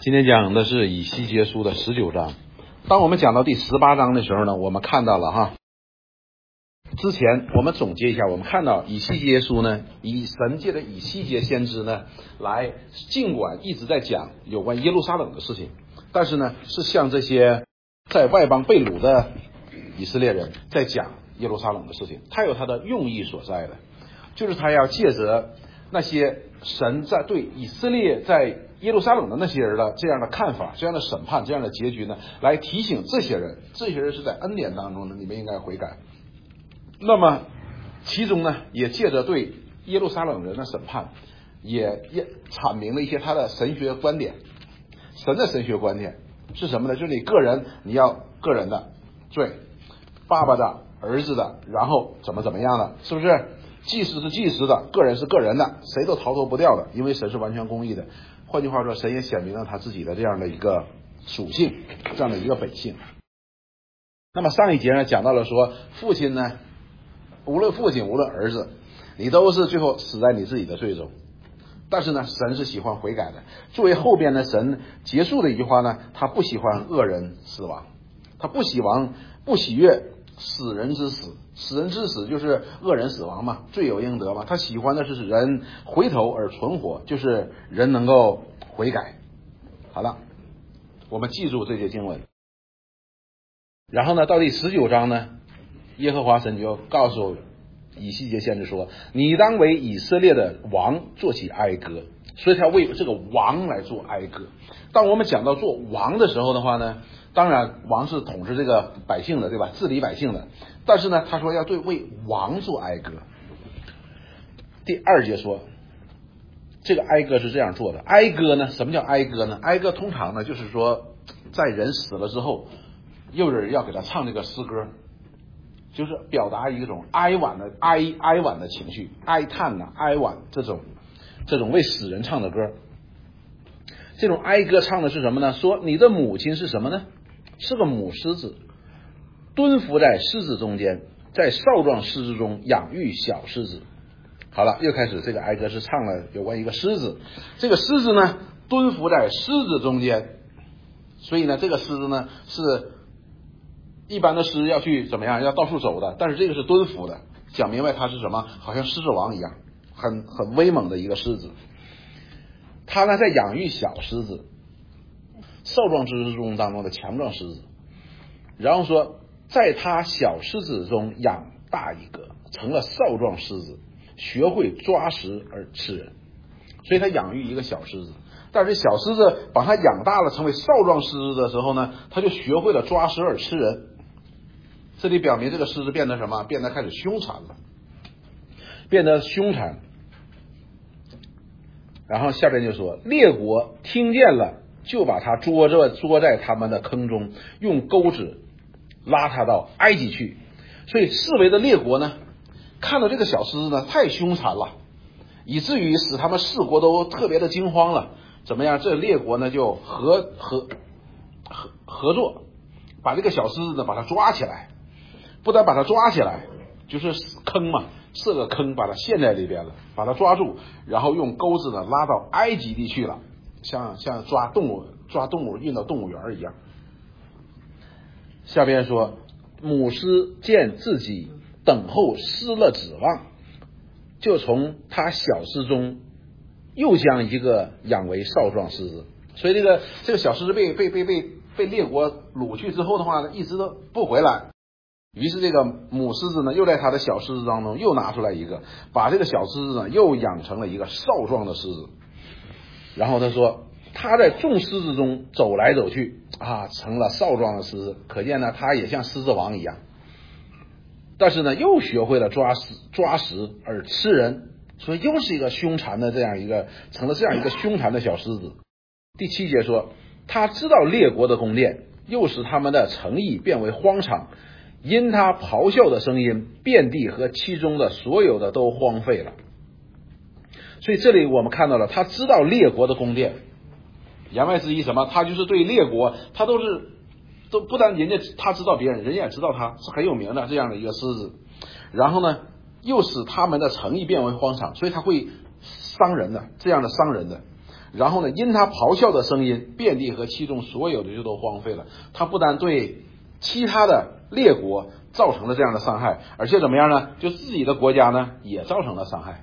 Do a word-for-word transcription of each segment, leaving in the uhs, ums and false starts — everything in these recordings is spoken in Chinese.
今天讲的是以西结书的十九章。当我们讲到第十八章的时候呢，我们看到了哈，之前我们总结一下，我们看到以西结书呢，以神借着以西结先知呢，来尽管一直在讲有关耶路撒冷的事情，但是呢，是向这些在外邦被掳的以色列人在讲耶路撒冷的事情，他有他的用意所在的，就是他要借着那些神在对以色列在耶路撒冷的那些人的这样的看法，这样的审判，这样的结局呢，来提醒这些人，这些人是在恩典当中呢，你们应该悔改。那么其中呢，也借着对耶路撒冷人的审判，也也阐明了一些他的神学观点。神的神学观点是什么呢？就是你个人你要个人的罪，爸爸的、儿子的，然后怎么怎么样的，是不是？祭司是祭司的，个人是个人的，谁都逃脱不掉的，因为神是完全公义的。换句话说，神也显明了他自己的这样的一个属性，这样的一个本性。那么上一节呢，讲到了说，父亲呢，无论父亲无论儿子，你都是最后死在你自己的罪中。但是呢，神是喜欢悔改的。作为后边呢，神结束的一句话呢，他不喜欢恶人死亡，他不喜欢不喜悦死人之死，死人之死就是恶人死亡嘛，罪有应得嘛。他喜欢的是人回头而存活，就是人能够悔改。好了，我们记住这些经文。然后呢，到第十九章呢，耶和华神就告诉以西结先知说，你当为以色列的王做起哀歌。所以他为这个王来做哀歌。当我们讲到做王的时候的话呢，当然王是统治这个百姓的，对吧？治理百姓的。但是呢，他说要对为王做哀歌。第二节说，这个哀歌是这样做的。哀歌呢，什么叫哀歌呢？哀歌通常呢，就是说在人死了之后，又有人要给他唱这个诗歌，就是表达一种哀婉的哀哀婉的情绪，哀叹呐、哀婉这种这种为死人唱的歌。这种哀歌唱的是什么呢？说你的母亲是什么呢？是个母狮子，蹲伏在狮子中间，在少壮狮子中养育小狮子。好了，又开始这个哀歌是唱了有关一个狮子。这个狮子呢，蹲伏在狮子中间，所以呢，这个狮子呢是一般的狮要去怎么样，要到处走的，但是这个是蹲伏的，讲明白它是什么，好像狮子王一样，很很威猛的一个狮子。他呢在养育小狮子，少壮狮子中当中的强壮狮子，然后说在他小狮子中养大一个，成了少壮狮子，学会抓食而吃人。所以他养育一个小狮子，但是小狮子把它养大了，成为少壮狮子的时候呢，他就学会了抓食而吃人。这里表明这个狮子变得什么？变得开始凶残了，变得凶残。然后下边就说，列国听见了，就把他捉着捉在他们的坑中，用钩子拉他到埃及去。所以四围的列国呢，看到这个小狮子呢太凶残了，以至于使他们四国都特别的惊慌了。怎么样？这列国呢就合合合合作，把这个小狮子呢把它抓起来，不但把它抓起来，就是坑嘛，设个坑把它陷在里边了，把它抓住，然后用钩子呢拉到埃及地去了，像像抓动物抓动物运到动物园一样。下边说，母狮见自己等候失了指望，就从他小狮中又将一个养为少壮狮子。所以这个这个小狮子被被被被被列国掳去之后的话呢，一直都不回来。于是这个母狮子呢，又在他的小狮子当中又拿出来一个，把这个小狮子呢又养成了一个少壮的狮子。然后他说，他在众狮子中走来走去啊，成了少壮的狮子。可见呢，他也像狮子王一样，但是呢，又学会了抓食抓食而吃人，所以又是一个凶残的这样一个，成了这样一个凶残的小狮子。第七节说，他知道列国的宫殿，又使他们的城邑变为荒场，因他咆哮的声音，遍地和其中的所有的都荒废了。所以这里我们看到了，他知道列国的宫殿，言外之意什么？他就是对列国，他都是都不但人家他知道别人，人家也知道他是很有名的这样的一个狮子。然后呢，又使他们的城邑变为荒场，所以他会伤人的，这样的伤人的。 然后呢，因他咆哮的声音，遍地和其中所有的就都荒废了。他不但对其他的列国造成了这样的伤害，而且怎么样呢？就自己的国家呢也造成了伤害。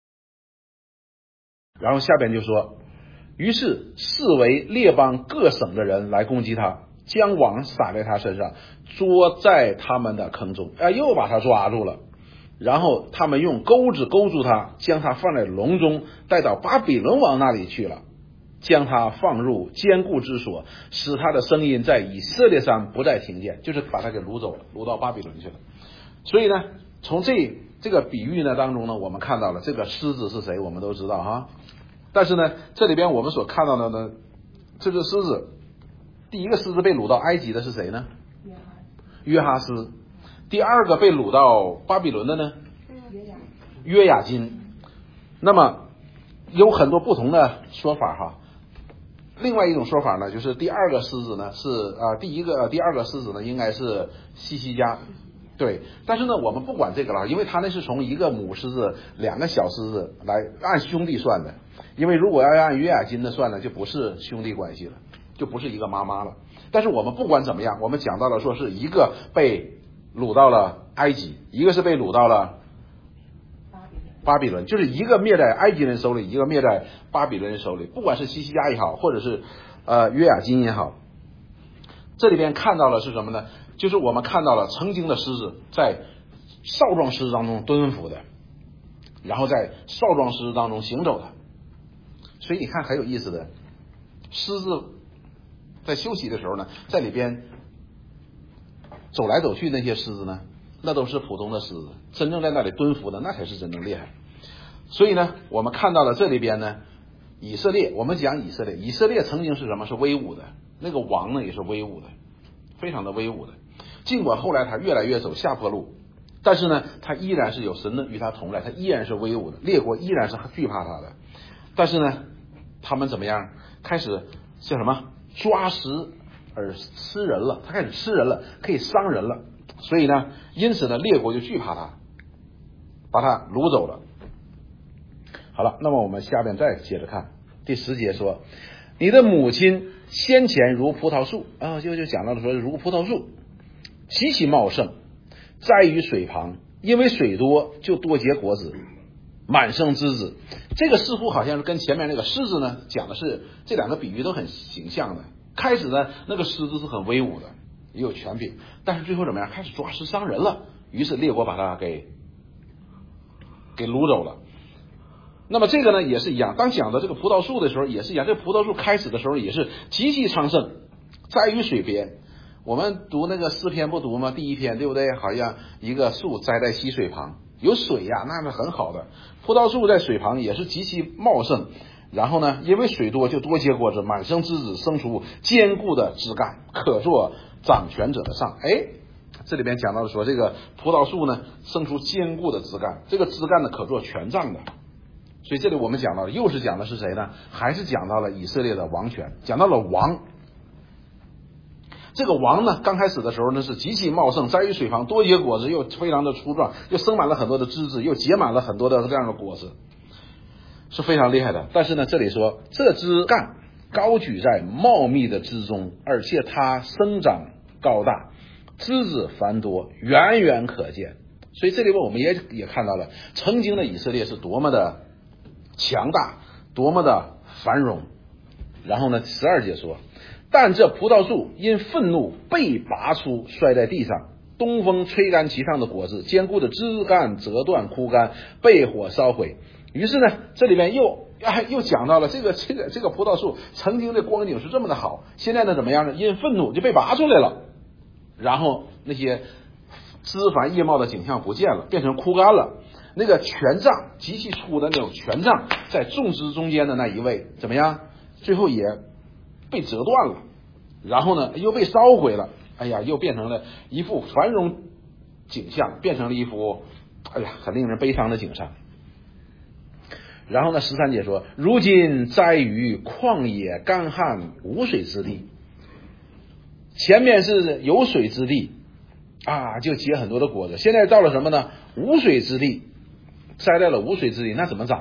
然后下边就说，于是四围列邦各省的人来攻击他，将网撒在他身上，捉在他们的坑中，哎，又把他抓住了。然后他们用钩子钩住他，将他放在笼中，带到巴比伦王那里去了，将他放入坚固之所，使他的声音在以色列山不再听见，就是把他给掳走了，掳到巴比伦去了。所以呢，从这这个比喻呢当中呢，我们看到了这个狮子是谁，我们都知道哈。但是呢，这里边我们所看到的呢，这只狮子，第一个狮子被掳到埃及的是谁呢？约哈斯。第二个被掳到巴比伦的呢？约雅金。那么有很多不同的说法哈。另外一种说法呢，就是第二个狮子呢是啊、呃，第一个、呃、第二个狮子呢应该是西西家。对，但是呢，我们不管这个了，因为他那是从一个母狮子、两个小狮子来按兄弟算的。因为如果要按约雅金的算呢，就不是兄弟关系了，就不是一个妈妈了。但是我们不管怎么样，我们讲到了说是一个被掳到了埃及，一个是被掳到了巴比伦，就是一个灭在埃及人手里，一个灭在巴比伦人手里。不管是西西家也好，或者是呃约雅金也好，这里边看到了是什么呢？就是我们看到了曾经的狮子在少壮狮子当中蹲伏的，然后在少壮狮子当中行走的。所以你看很有意思的，狮子在休息的时候呢，在里边走来走去，那些狮子呢，那都是普通的狮子，真正在那里蹲伏的那才是真正厉害。所以呢，我们看到了这里边呢，以色列，我们讲以色列，以色列曾经是什么？是威武的，那个王呢也是威武的，非常的威武的。尽管后来他越来越走下坡路，但是呢，他依然是有神的与他同在，他依然是威武的，列国依然是惧怕他的。但是呢，他们怎么样？开始叫什么？抓食而吃人了，他开始吃人了，可以伤人了。所以呢，因此呢，列国就惧怕他，把他掳走了。好了，那么我们下边再接着看第十节说，你的母亲先前如葡萄树啊，就就讲到了说如葡萄树，极其茂盛，栽于水旁，因为水多就多结果子，满生枝子。这个似乎好像是跟前面那个狮子呢讲的是这两个比喻都很形象的。开始呢，那个狮子是很威武的，也有权柄，但是最后怎么样？开始抓食伤人了，于是列国把它给给掳走了。那么这个呢也是一样，当讲的这个葡萄树的时候也是一样，这个葡萄树开始的时候也是极其昌盛，栽于水边。我们读那个诗篇不读吗？第一篇对不对？好像一个树栽在溪水旁，有水呀，那是很好的。葡萄树在水旁也是极其茂盛，然后呢，因为水多就多结果子，满生枝子，生出坚固的枝干，可做掌权者的杖。哎，这里边讲到了说这个葡萄树呢生出坚固的枝干，这个枝干呢可做权杖的。所以这里我们讲到了，又是讲的是谁呢？还是讲到了以色列的王权，讲到了王。这个王呢，刚开始的时候呢是极其茂盛，栽于水旁，多结果子，又非常的粗壮，又生满了很多的枝子，又结满了很多的这样的果子，是非常厉害的。但是呢，这里说这枝干高举在茂密的枝中，而且它生长高大，枝子繁多，远远可见。所以这里边我们也也看到了，曾经的以色列是多么的强大，多么的繁荣。然后呢，十二节说，但这葡萄树因愤怒被拔出，摔在地上，东风吹干其上的果子，坚固的枝干折断枯干，被火烧毁。于是呢，这里面又又讲到了这个这个这个葡萄树曾经的光景是这么的好，现在呢怎么样呢？因愤怒就被拔出来了，然后那些枝繁叶茂的景象不见了，变成枯干了。那个权杖极其粗的那种权杖，在众枝中间的那一位怎么样？最后也被折断了，然后呢又被烧毁了。哎呀，又变成了一幅繁荣景象，变成了一幅哎呀很令人悲伤的景象。然后呢，十三节说，如今栽于旷野干旱无水之地。前面是有水之地啊，就结很多的果子，现在到了什么呢？无水之地，栽在了无水之地，那怎么长啊？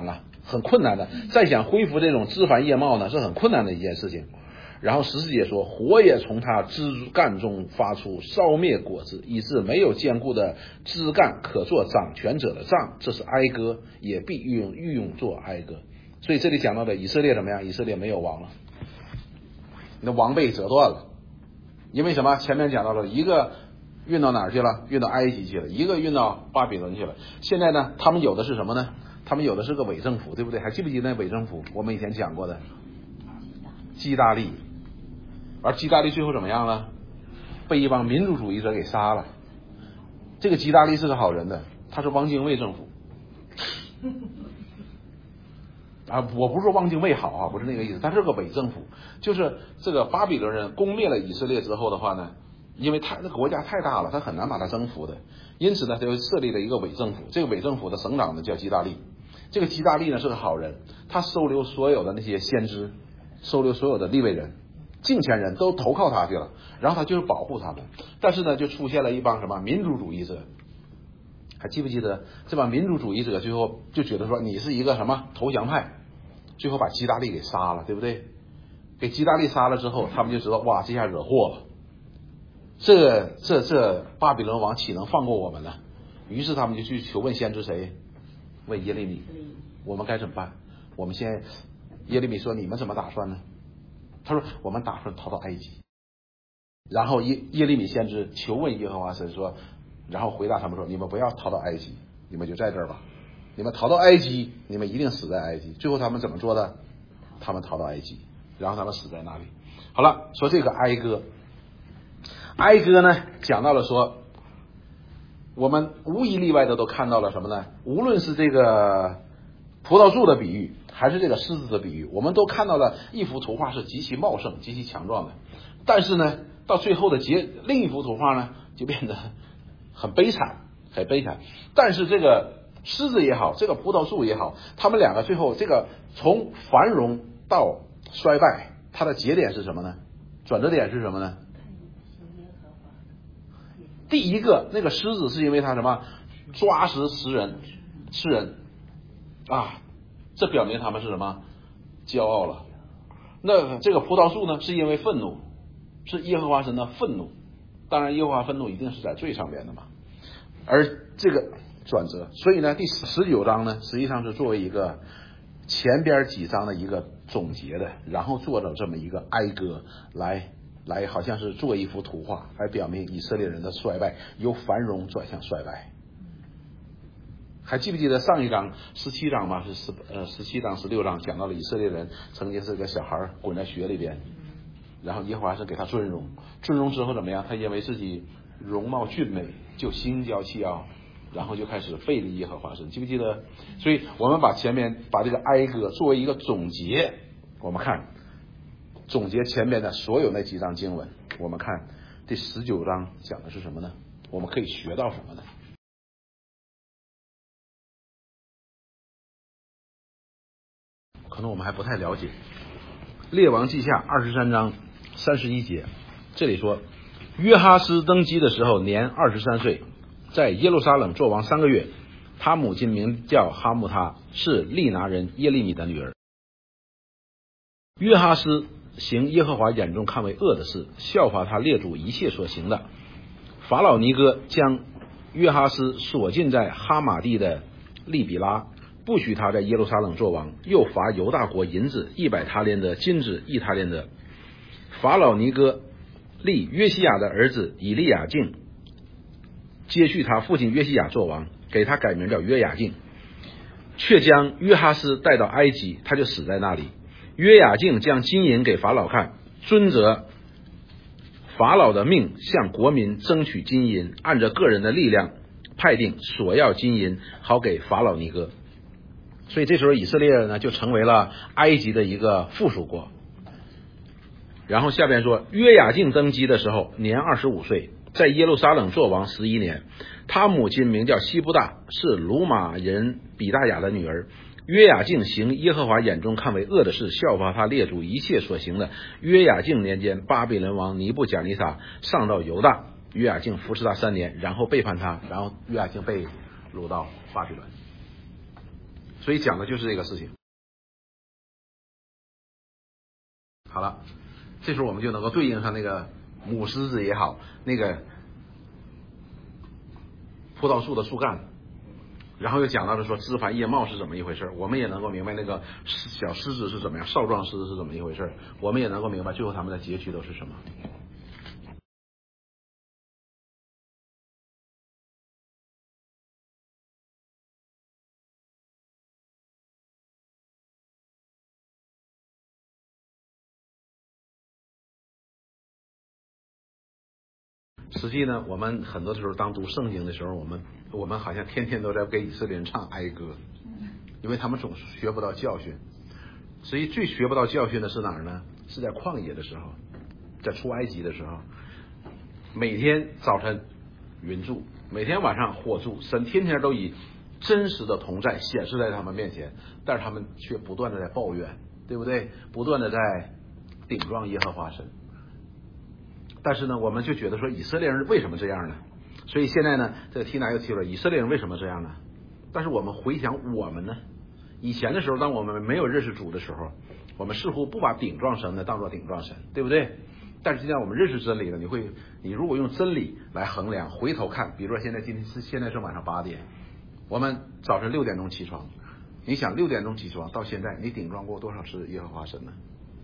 很困难的。再想恢复这种枝繁叶茂呢，是很困难的一件事情。然后十四节说，火也从它枝干中发出，烧灭果子，以致没有坚固的枝干可做掌权者的杖。这是哀歌，也必御用御用做哀歌。所以这里讲到的以色列怎么样？以色列没有王了，你的王被折断了。因为什么？前面讲到了，一个运到哪儿去了？运到埃及去了，一个运到巴比伦去了。现在呢，他们有的是什么呢？他们有的是个伪政府，对不对？还记不记得那伪政府？我们以前讲过的基大利。而基大利最后怎么样了？被一帮民族主义者给杀了。这个基大利是个好人的，他是汪精卫政府啊，我不是说汪精卫好啊，不是那个意思，他是个伪政府。就是这个巴比伦人攻灭了以色列之后的话呢，因为他的国家太大了，他很难把它征服的，因此呢，他就设立了一个伪政府。这个伪政府的省长呢叫基大利。这个基大利呢是个好人，他收留所有的那些先知，收留所有的利未人。敬虔人都投靠他去了，然后他就是保护他们。但是呢，就出现了一帮什么民族主义者，还记不记得这帮民族主义者最后就觉得说你是一个什么投降派，最后把基大利给杀了，对不对？给基大利杀了之后，他们就知道哇，这下惹祸了，这这这巴比伦王岂能放过我们呢？于是他们就去求问先知谁？问耶利米，我们该怎么办？我们先耶利米说，你们怎么打算呢？他说我们打算逃到埃及。然后耶耶利米先知求问耶和华神说，然后回答他们说，你们不要逃到埃及，你们就在这儿吧。你们逃到埃及，你们一定死在埃及。最后他们怎么做的？他们逃到埃及，然后他们死在那里。好了，说这个哀歌，哀歌呢讲到了说，我们无一例外的都看到了什么呢？无论是这个葡萄树的比喻，还是这个狮子的比喻，我们都看到了一幅图画是极其茂盛、极其强壮的。但是呢，到最后的结，另一幅图画呢，就变得很悲惨，很悲惨。但是这个狮子也好，这个葡萄树也好，他们两个最后这个从繁荣到衰败，它的节点是什么呢？转折点是什么呢？第一个，那个狮子是因为它什么？抓食食人，吃人啊，这表明他们是什么？骄傲了。那这个葡萄树呢，是因为愤怒，是耶和华神的愤怒。当然，耶和华愤怒一定是在最上边的嘛。而这个转折，所以呢，第十九章呢，实际上是作为一个前边几章的一个总结的，然后做了这么一个哀歌来。来好像是做一幅图画，来表明以色列人的衰败，由繁荣转向衰败。还记不记得上一章十七章嘛？是十呃十七章十六章讲到了以色列人曾经是个小孩滚在雪里边，然后耶和华是给他尊荣，尊荣之后怎么样？他因为自己容貌俊美，就心骄气傲，然后就开始背离耶和华神，记不记得？所以我们把前面把这个哀歌作为一个总结，我们看。总结前面的所有那几章经文，我们看第十九章讲的是什么呢？我们可以学到什么呢？可能我们还不太了解。列王记下二十三章三十一节，这里说，约哈斯登基的时候年二十三岁，在耶路撒冷做王三个月，他母亲名叫哈木他，是利拿人耶利米的女儿。约哈斯行耶和华眼中看为恶的事，效法他列祖一切所行的。法老尼哥将约哈斯锁禁在哈马地的利比拉，不许他在耶路撒冷作王，又罚犹大国银子一百他连得，金子一他连得。法老尼哥立约西亚的儿子以利亚敬接续他父亲约西亚作王，给他改名叫约雅敬，却将约哈斯带到埃及，他就死在那里。约雅敬将金银给法老看，遵着法老的命向国民争取金银，按着个人的力量派定索要金银，好给法老尼哥。所以这时候以色列人呢就成为了埃及的一个附属国。然后下边说，约雅敬登基的时候年二十五岁，在耶路撒冷作王十一年，他母亲名叫西布大，是鲁马人比大雅的女儿。约雅敬行耶和华眼中看为恶的事，效法他列祖一切所行的。约雅敬年间，巴比伦王尼布甲尼撒上到犹大，约雅敬服侍他三年，然后背叛他，然后约雅敬被掳到巴比伦。所以讲的就是这个事情。 好了，这时候我们就能够对应上那个母狮子也好，那个葡萄树的树干，然后又讲到了说枝繁叶茂是怎么一回事，我们也能够明白那个小狮子是怎么样，少壮狮子是怎么一回事，我们也能够明白最后他们的结局都是什么。实际呢，我们很多时候当读圣经的时候，我们我们好像天天都在给以色列人唱哀歌，因为他们总学不到教训。实际最学不到教训的是哪儿呢？是在旷野的时候，在出埃及的时候，每天早晨云柱，每天晚上火柱，神天天都以真实的同在显示在他们面前，但是他们却不断的在抱怨，对不对？不断的在顶撞耶和华神。但是呢，我们就觉得说以色列人为什么这样呢？所以现在呢，这个提拿又提了以色列人为什么这样呢？但是我们回想我们呢，以前的时候，当我们没有认识主的时候，我们似乎不把顶撞神呢当作顶撞神，对不对？但是今天我们认识真理了，你会，你如果用真理来衡量，回头看，比如说现在今天是现在是晚上八点，我们早晨六点钟起床，你想六点钟起床到现在，你顶撞过多少次耶和华神呢？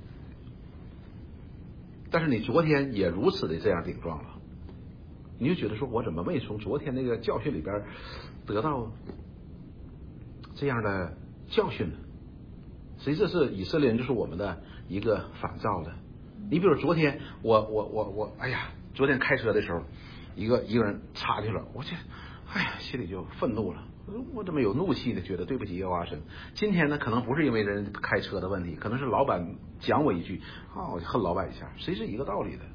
但是你昨天也如此的这样顶撞了，你就觉得说我怎么没从昨天那个教训里边得到这样的教训呢？实际这是以色列人就是我们的一个反照的。你比如昨天我我我我哎呀，昨天开车的时候，一个一个人插去了，我这哎呀心里就愤怒了，我怎么有怒气的觉得对不起耶和华神。今天呢可能不是因为人开车的问题，可能是老板讲我一句啊，我就恨老板一下，实际是一个道理的。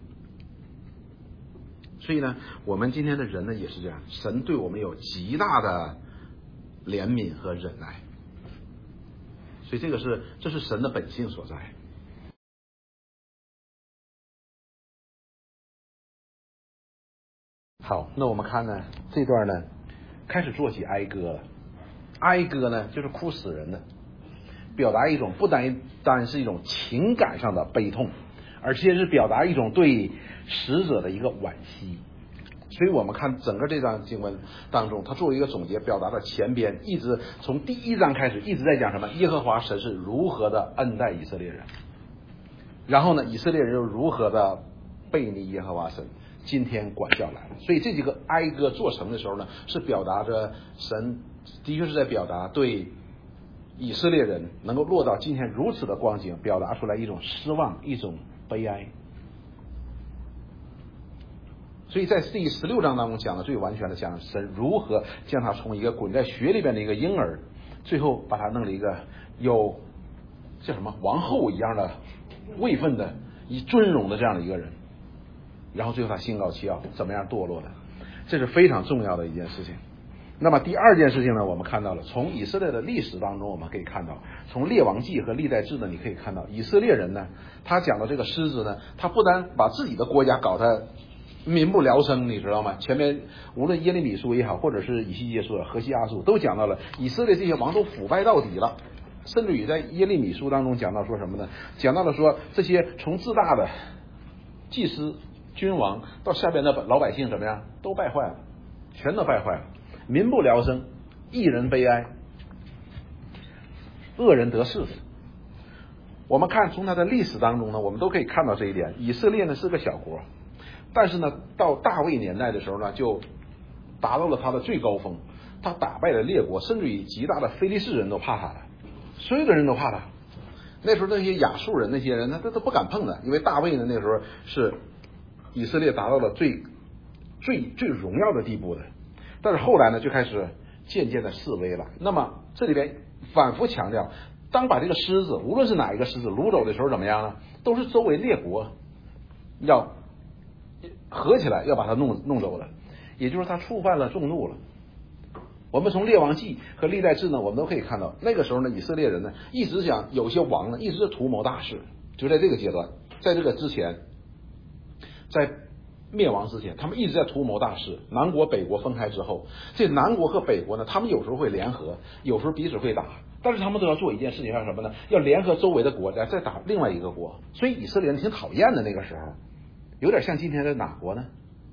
所以呢我们今天的人呢也是这样，神对我们有极大的怜悯和忍耐，所以这个是这是神的本性所在。好，那我们看呢这段呢开始做起哀歌了。哀歌呢就是哭死人的，表达一种不单单是一种情感上的悲痛，而且是表达一种对死者的一个惋惜。所以我们看整个这章经文当中，他作为一个总结，表达了前边一直从第一章开始一直在讲什么，耶和华神是如何的恩待以色列人，然后呢以色列人又如何的背逆耶和华神，今天管教来了。所以这几个哀歌做成的时候呢，是表达着神的确是在表达对以色列人能够落到今天如此的光景，表达出来一种失望，一种悲哀。所以在第十六章当中讲的最完全的讲神如何将他从一个滚在血里边的一个婴儿，最后把他弄了一个有叫什么王后一样的位分的以尊荣的这样的一个人，然后最后他心高气傲，怎么样堕落的，这是非常重要的一件事情。那么第二件事情呢，我们看到了从以色列的历史当中，我们可以看到从列王记和历代志呢，你可以看到以色列人呢，他讲的这个狮子呢，他不单把自己的国家搞得民不聊生，你知道吗？前面无论耶利米书也好，或者是以西结书、何西阿书，都讲到了以色列这些王都腐败到底了。甚至于在耶利米书当中讲到说什么呢？讲到了说这些从自大的祭司、君王到下边的老百姓怎么样，都败坏了，全都败坏了，民不聊生，一人悲哀，恶人得势。我们看从他的历史当中呢，我们都可以看到这一点。以色列呢是个小国，但是呢到大卫年代的时候呢，就达到了他的最高峰，他打败了列国，甚至于极大的非利士人都怕他了，所有的人都怕他。那时候那些亚述人那些人，他都都不敢碰的，因为大卫呢那时候是以色列达到了最最最荣耀的地步的。但是后来呢就开始渐渐的式微了。那么这里边反复强调，当把这个狮子无论是哪一个狮子掳走的时候怎么样呢，都是周围列国要合起来要把它弄弄走的，也就是他触犯了众怒了。我们从列王记和历代志呢，我们都可以看到，那个时候呢，以色列人呢，一直想有些王呢，一直是图谋大事。就在这个阶段，在这个之前，在灭亡之前，他们一直在图谋大事。南国北国分开之后，这南国和北国呢，他们有时候会联合，有时候彼此会打， 但是他们都要做一件事情，叫什么呢？要联合周围的国家再打另外一个国。所以以色列人挺讨厌的，那个时候有点像今天的哪国呢？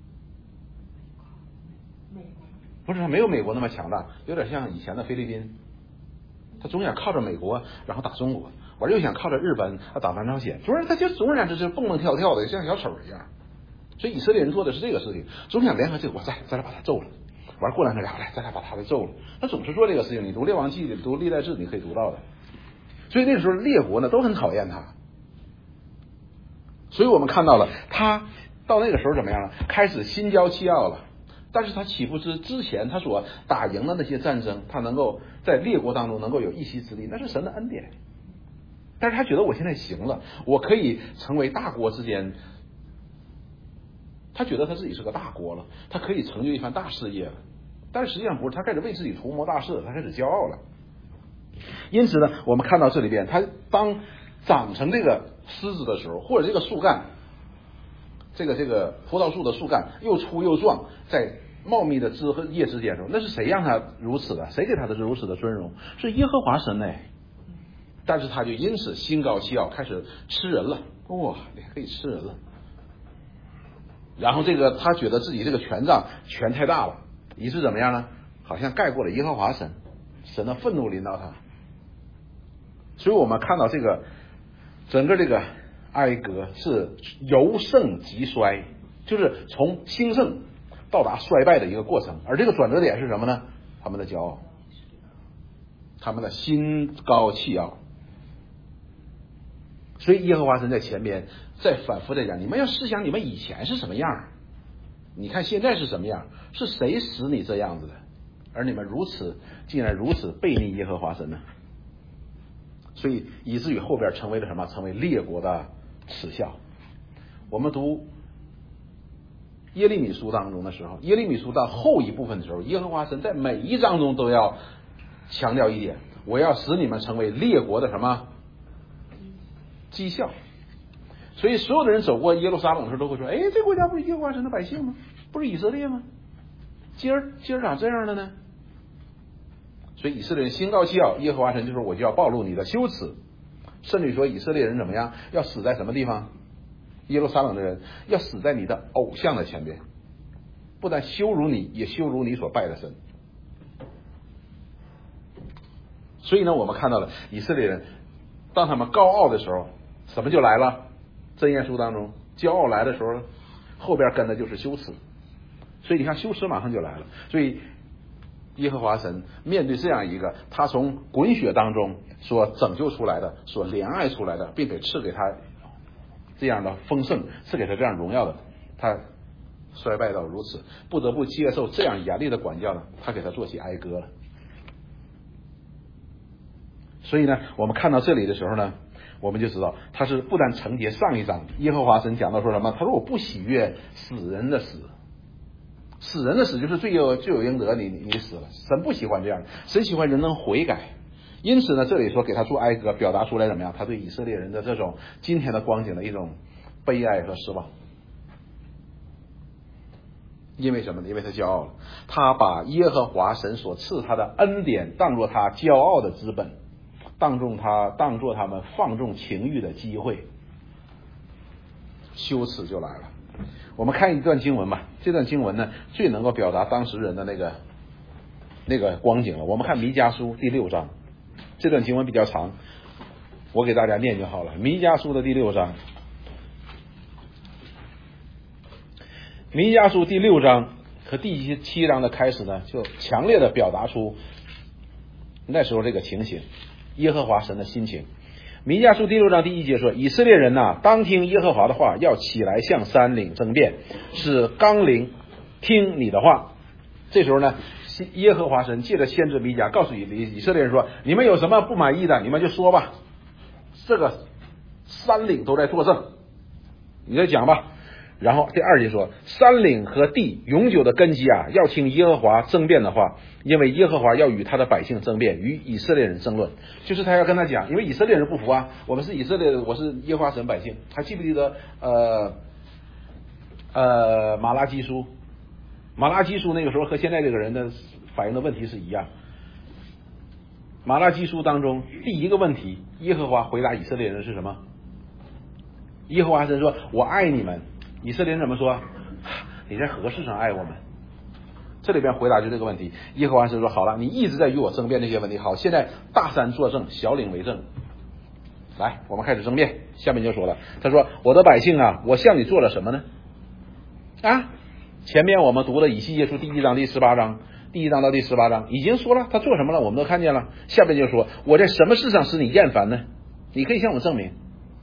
美国不是，没有美国那么强大，有点像以前的菲律宾。他总想靠着美国，然后打中国，完又想靠着日本，他打南朝鲜，就是他就总而言之是蹦蹦跳跳的，像小丑一样。所以以色列人做的是这个事情，总想联合这个国，再再来把他揍了。完过两天，来再来把他给揍了。他总是做这个事情，你读列王记、读历代志，你可以读到的。所以那个时候列国呢都很讨厌他。所以我们看到了他到那个时候怎么样了？开始心焦气傲了。但是他岂不知之前他所打赢的那些战争，他能够在列国当中能够有一席之地，那是神的恩典。但是他觉得我现在行了，我可以成为大国之间，他觉得他自己是个大国了，他可以成就一番大事业了。但是实际上不是，他开始为自己图谋大事，他开始骄傲了。因此呢，我们看到这里边，他当长成这个狮子的时候，或者这个树干，这个这个葡萄树的树干又粗又壮，在茂密的枝和叶之间的时候，那是谁让他如此的？谁给他的如此的尊荣？是耶和华神呢。但是他就因此心高气傲，开始吃人了。哇，你可以吃人了。然后这个他觉得自己这个权杖权太大了，于是怎么样呢？好像盖过了耶和华神，神的愤怒临到他。所以我们看到这个整个这个哀歌是由盛及衰，就是从兴盛到达衰败的一个过程。而这个转折点是什么呢？他们的骄傲，他们的心高气傲。所以耶和华神在前边在反复在讲，你们要试想你们以前是什么样，你看现在是什么样，是谁使你这样子的？而你们如此竟然如此背逆耶和华神呢？所以以至于后边成为了什么？成为列国的耻笑。我们读耶利米书当中的时候，耶利米书到后一部分的时候，耶和华神在每一章中都要强调一点，我要使你们成为列国的什么讥笑。所以所有的人走过耶路撒冷的时候都会说，哎，这国家不是耶和华神的百姓吗？不是以色列吗？今儿今儿咋这样了呢？所以以色列人心高气傲，耶和华神就说我就要暴露你的羞耻。甚至说以色列人怎么样，要死在什么地方？耶路撒冷的人要死在你的偶像的前边，不但羞辱你，也羞辱你所拜的神。所以呢，我们看到了以色列人当他们高傲的时候，什么就来了？箴言书当中，骄傲来的时候，后边跟的就是羞耻。所以你看，羞耻马上就来了。所以耶和华神面对这样一个他从滚血当中所拯救出来的，所怜爱出来的，并且赐给他这样的丰盛，赐给他这样荣耀的，他衰败到如此，不得不接受这样严厉的管教呢，他给他做起哀歌了。所以呢，我们看到这里的时候呢，我们就知道他是不但承接上一章耶和华神讲到说什么，他说我不喜悦死人的死，死人的死就是罪有罪有应得，你你死了，神不喜欢这样，神喜欢人能悔改。因此呢，这里说给他做哀歌，表达出来怎么样？他对以色列人的这种今天的光景的一种悲哀和失望。因为什么呢？因为他骄傲了，他把耶和华神所赐他的恩典当作他骄傲的资本，当作他当作他们放纵情欲的机会，羞耻就来了。我们看一段经文吧，这段经文呢最能够表达当时人的那个那个光景了。我们看弥迦书第六章，这段经文比较长，我给大家念就好了。弥迦书的第六章，弥迦书第六章和第七章的开始呢，就强烈的表达出那时候这个情形，耶和华神的心情。弥迦书第六章第一节说，以色列人呐、啊，当听耶和华的话，要起来向山岭争辩，使纲领听你的话。这时候呢，耶和华神借着先知弥迦告诉以以色列人说，你们有什么不满意的，你们就说吧，这个山岭都在作证，你再讲吧。然后第二节说，山岭和地永久的根基啊，要听耶和华争辩的话，因为耶和华要与他的百姓争辩，与以色列人争论。就是他要跟他讲，因为以色列人不服啊，我们是以色列，我是耶和华神百姓。还记不记得呃呃马拉基书？马拉基书那个时候和现在这个人的反映的问题是一样。 马拉基书当中第一个问题，耶和华回答以色列人是什么？耶和华神说：“我爱你们。”以色列人怎么说？你在何事上爱我们？这里边回答就这个问题。耶和华神说：“好了，你一直在与我争辩这些问题，好，现在大山作证，小岭为证。来，我们开始争辩。”下面就说了，他说：“我的百姓啊，我向你做了什么呢？”啊，前面我们读了以西结书第一章第十八章，第一章到第十八章已经说了他做什么了，我们都看见了。下面就说：“我在什么事上使你厌烦呢？你可以向我证明。”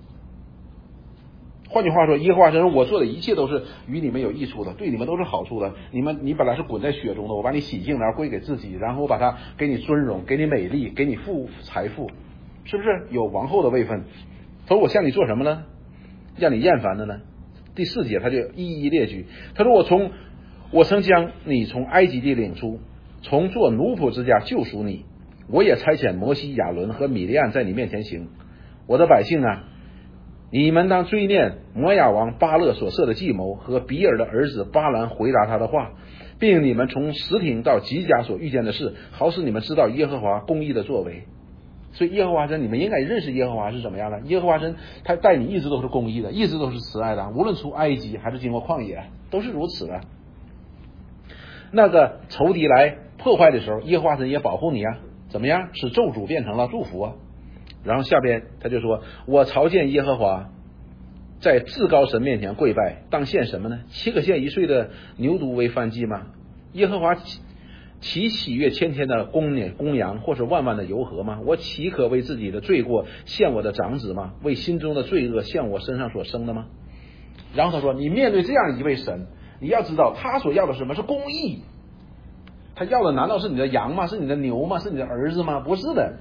换句话说，耶和华神说：“我做的一切都是与你们有益处的，对你们都是好处的。你们你本来是滚在血中的，我把你洗净，然后归给自己，然后我把它给你尊荣，给你美丽，给你富财富，是不是有王后的位分？他说我向你做什么呢？让你厌烦的呢？”第四节他就一一列举。他说：“我从我曾将你从埃及地领出，从做奴仆之家救赎你。我也差遣摩西、亚伦和米利暗在你面前行。我的百姓啊，你们当追念摩亚王巴勒所设的计谋和比尔的儿子巴兰回答他的话，并你们从实挺到吉甲所遇见的事，好使你们知道耶和华公义的作为。”所以耶和华神，你们应该认识耶和华是怎么样的。耶和华神他待你一直都是公义的，一直都是慈爱的，无论出埃及还是经过旷野都是如此的。那个仇敌来破坏的时候，耶和华神也保护你啊，怎么样使咒诅变成了祝福啊。然后下边他就说：“我朝见耶和华，在至高神面前跪拜，当献什么呢？七个献一岁的牛犊为燔祭吗？耶和华岂喜悦千天的公年公羊，或是万万的油河吗？我岂可为自己的罪过献我的长子吗？为心中的罪恶献我身上所生的吗？”然后他说：“你面对这样一位神，你要知道他所要的是什么？是公义。他要的难道是你的羊吗？是你的牛吗？是你的儿子吗？不是的。”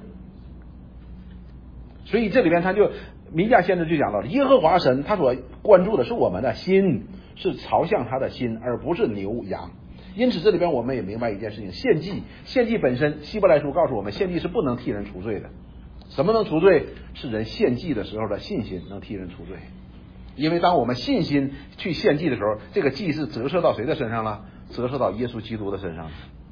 所以这里边他就弥迦先知就讲到了，耶和华神他所关注的是我们的心，是朝向他的心，而不是牛羊。因此这里边我们也明白一件事情，献祭献祭本身，希伯来书告诉我们，献祭是不能替人除罪的。什么能除罪？是人献祭的时候的信心能替人除罪。因为当我们信心去献祭的时候，这个祭是折射到谁的身上了？折射到耶稣基督的身上。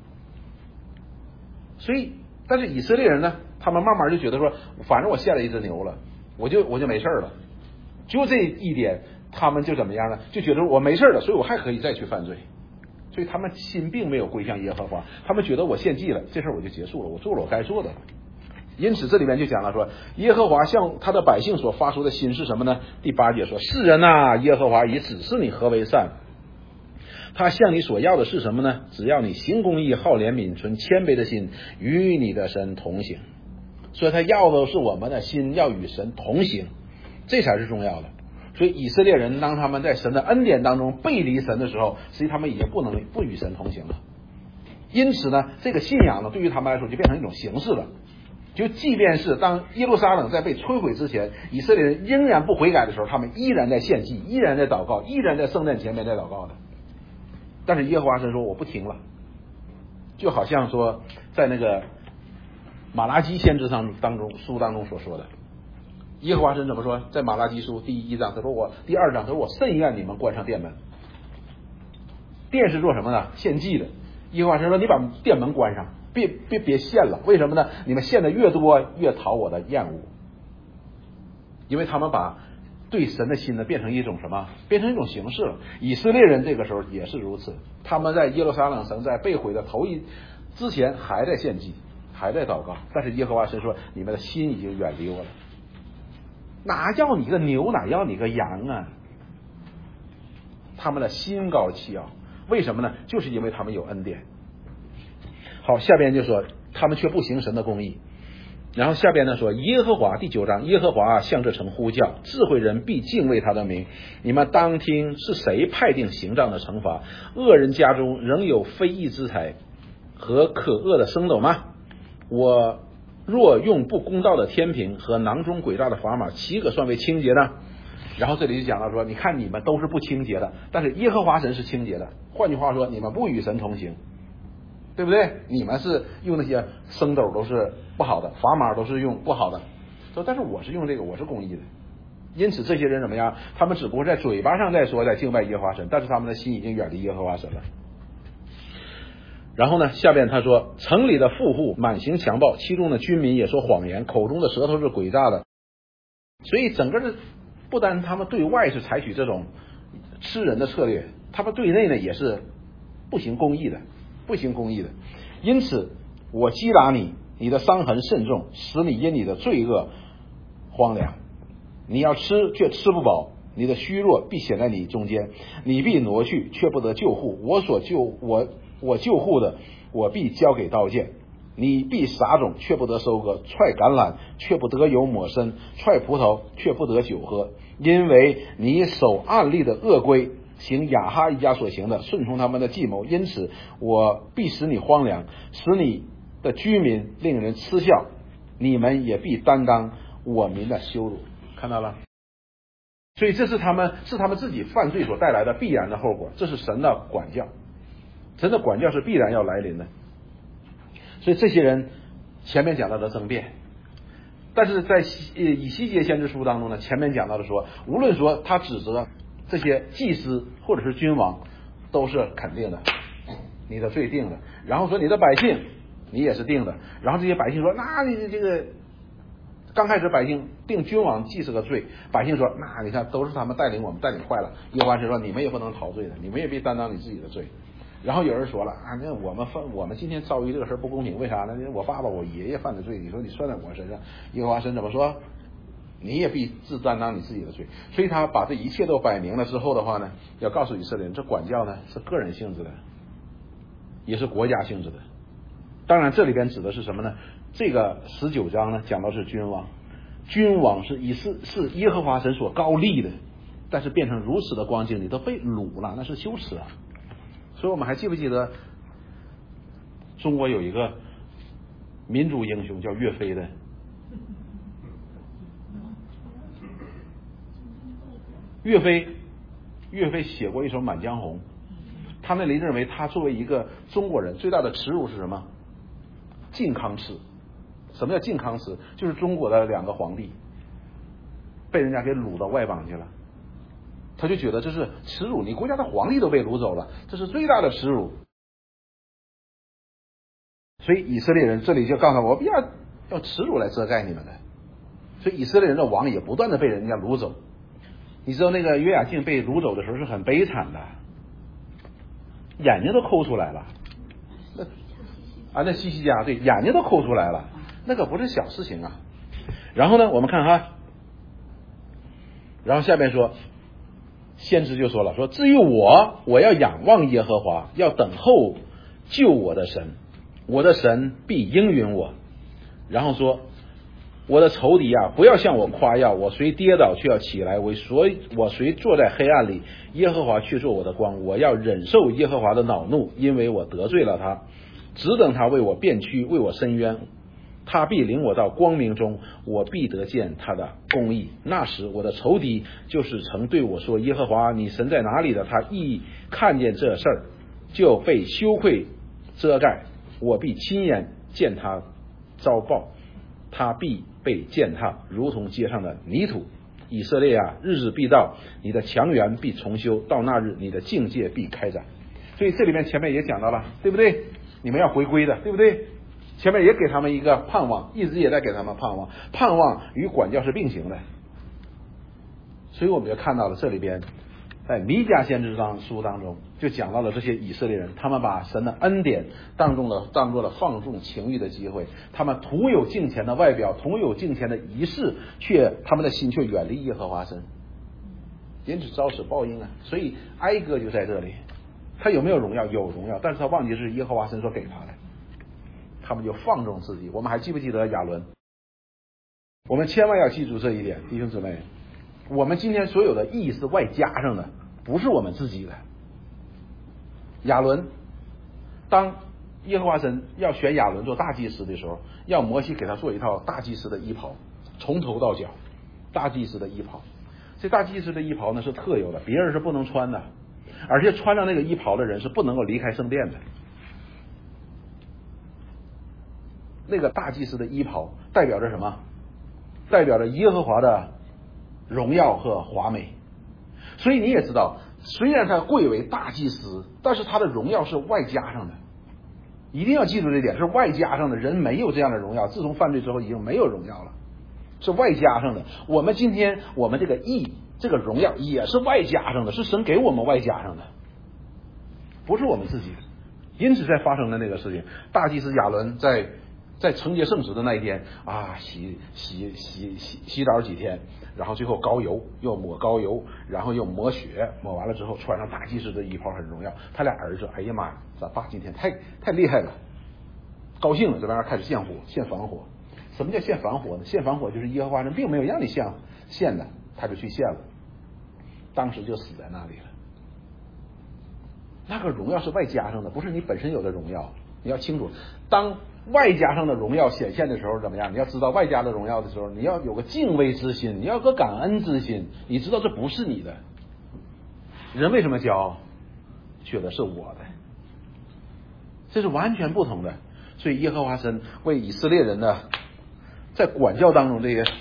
所以但是以色列人呢，他们慢慢就觉得说，反正我献了一只牛了，我就我就没事了。就这一点他们就怎么样呢？就觉得我没事了，所以我还可以再去犯罪。所以他们心并没有归向耶和华，他们觉得我献祭了，这事儿我就结束了，我做了我该做的了。因此这里面就讲了说，耶和华向他的百姓所发出的心是什么呢？第八节说：“世人啊，耶和华已指示你何为善，他向你所要的是什么呢？只要你行公义、好怜悯、存谦卑的心，与你的神同行。”所以他要的是我们的心要与神同行，这才是重要的。所以以色列人当他们在神的恩典当中背离神的时候，实际他们已经不能不与神同行了。因此呢，这个信仰呢，对于他们来说就变成一种形式了。就即便是当耶路撒冷在被摧毁之前，以色列人仍然不悔改的时候，他们依然在献祭，依然在祷告，依然在圣殿前面在祷告的。但是耶和华神说我不听了，就好像说在那个马拉基先知上当中书当中所说的，耶和华神怎么说？在马拉基书第一章他说我第二章他说我甚愿你们关上殿门。殿是做什么呢？献祭的。耶和华神说你把殿门关上，别别别献了。为什么呢？你们献的越多越讨我的厌恶。因为他们把对神的心呢变成一种什么？变成一种形式了。以色列人这个时候也是如此，他们在耶路撒冷城在被毁的头一之前还在献祭，还在祷告，但是耶和华神说你们的心已经远离我了。哪要你个牛，哪要你个羊啊？他们的心高气傲，为什么呢？就是因为他们有恩典。好，下边就说他们却不行神的公义。然后下边呢说，耶和华第九章，耶和华向这城呼叫，智慧人必敬畏他的名。你们当听是谁派定刑杖的惩罚？恶人家中仍有非义之财和可恶的升斗吗？我若用不公道的天平和囊中诡诈的砝码，岂可算为清洁呢？然后这里就讲到说，你看你们都是不清洁的，但是耶和华神是清洁的。换句话说，你们不与神同行，对不对？你们是用那些升斗都是不好的，砝码都是用不好的，说但是我是用这个，我是公义的。因此这些人怎么样？他们只不过在嘴巴上在说在敬拜耶和华神，但是他们的心已经远离耶和华神了。 然后呢，下边他说，城里的富户满行强暴，其中的军民也说谎言，口中的舌头是诡诈的。所以整个的不单他们对外是采取这种吃人的策略，他们对内呢也是不行公义的，不行公义的。因此我击打你，你的伤痕甚重，使你因你的罪恶荒凉。你要吃却吃不饱，你的虚弱必显在你中间，你必挪去却不得救护。我所救我我救护的，我必交给刀剑。你必撒种却不得收割，踹橄榄却不得油抹身，踹葡萄却不得酒喝，因为你守暗利的恶规，行亚哈一家所行的，顺从他们的计谋。因此我必使你荒凉，使你的居民令人嗤笑，你们也必担当我民的羞辱。看到了？所以这是他们是他们自己犯罪所带来的必然的后果，这是神的管教，神的管教是必然要来临的。所以这些人前面讲到的争辩，但是在以西结先知书当中呢，前面讲到的说，无论说他指责这些祭司或者是君王，都是肯定的，你的罪定的，然后说你的百姓你也是定的，然后这些百姓说，那你这个刚开始百姓定君王既是个罪，百姓说，那你看都是他们带领我们带领坏了，耶和华神说你们也不能逃罪的，你们也必担当你自己的罪。然后有人说了啊，那我们犯我们今天遭遇这个事不公平，为啥呢？我爸爸我爷爷犯的罪，你说你算在我身上，耶和华神怎么说？你也必自担当你自己的罪。所以他把这一切都摆明了之后的话呢，要告诉以色列人，这管教呢是个人性质的，也是国家性质的。当然这里边指的是什么呢？这个十九章呢讲到是君王，君王是以是是耶和华神所高立的，但是变成如此的光景，你都被掳了，那是羞耻啊。所以我们还记不记得中国有一个民族英雄叫岳飞的？岳飞岳飞写过一首《满江红》，他那里认为他作为一个中国人最大的耻辱是什么？靖康耻。什么叫靖康耻？就是中国的两个皇帝被人家给掳到外邦去了，他就觉得这是耻辱，你国家的皇帝都被掳走了，这是最大的耻辱。所以以色列人这里就告诉我，不要用耻辱来遮盖你们的。所以以色列人的王也不断的被人家掳走。你知道那个约雅敬被掳走的时候是很悲惨的，眼睛都抠出来了。那啊，那西西家对，眼睛都抠出来了，那个不是小事情啊。然后呢，我们看哈，然后下边说。先知就说了，说至于我，我要仰望耶和华，要等候救我的神，我的神必应允我。然后说，我的仇敌啊，不要向我夸耀，我虽跌倒却要起来，为所我虽坐在黑暗里，耶和华却做我的光。我要忍受耶和华的恼怒，因为我得罪了他，只等他为我辩屈，为我伸冤。他必领我到光明中，我必得见他的公义。那时我的仇敌就是曾对我说，耶和华你神在哪里的，他一看见这事儿就被羞愧遮盖，我必亲眼见他遭报，他必被践踏如同街上的泥土。以色列啊，日子必到，你的墙垣必重修，到那日你的境界必开展。所以这里面前面也讲到了，对不对？你们要回归的，对不对？前面也给他们一个盼望，一直也在给他们盼望，盼望与管教是并行的。所以我们就看到了这里边，在弥迦先知章书当中就讲到了这些以色列人，他们把神的恩典当中的当做了放纵情欲的机会，他们徒有敬虔的外表，徒有敬虔的仪式，却他们的心却远离耶和华神，因此遭此报应啊。所以哀歌就在这里，他有没有荣耀？有荣耀，但是他忘记是耶和华神所给他的。他们就放纵自己。我们还记不记得亚伦？我们千万要记住这一点，弟兄姊妹，我们今天所有的义是外加上的，不是我们自己的。亚伦，当耶和华神要选亚伦做大祭司的时候，要摩西给他做一套大祭司的衣袍，从头到脚，大祭司的衣袍。这大祭司的衣袍呢是特有的，别人是不能穿的，而且穿上那个衣袍的人是不能够离开圣殿的。那个大祭司的衣袍代表着什么？代表着耶和华的荣耀和华美。所以你也知道，虽然他贵为大祭司，但是他的荣耀是外加上的。 一定要记住这点，是外加上的，人没有这样的荣耀，自从犯罪之后已经没有荣耀了，是外加上的。我们今天我们这个义，这个荣耀也是外加上的，是神给我们外加上的，不是我们自己的。因此才发生了那个事情。大祭司亚伦在在承接圣职的那一天啊，洗洗洗洗洗澡几天，然后最后膏油，又抹膏油，然后又抹血，抹完了之后穿上大祭司的衣袍，很荣耀。他俩儿子，哎呀妈呀，咱爸今天太太厉害了，高兴了，这玩意儿开始献火，献防火。什么叫献防火呢？献防火就是耶和华神并没有让你献献的，他就去献了，当时就死在那里了。那个荣耀是外加上的，不是你本身有的荣耀。你要清楚，当外加上的荣耀显现的时候怎么样？你要知道外加的荣耀的时候，你要有个敬畏之心，你要有个感恩之心，你知道这不是你的。人为什么骄傲？觉得是我的，这是完全不同的。所以耶和华神为以色列人呢，在管教当中这些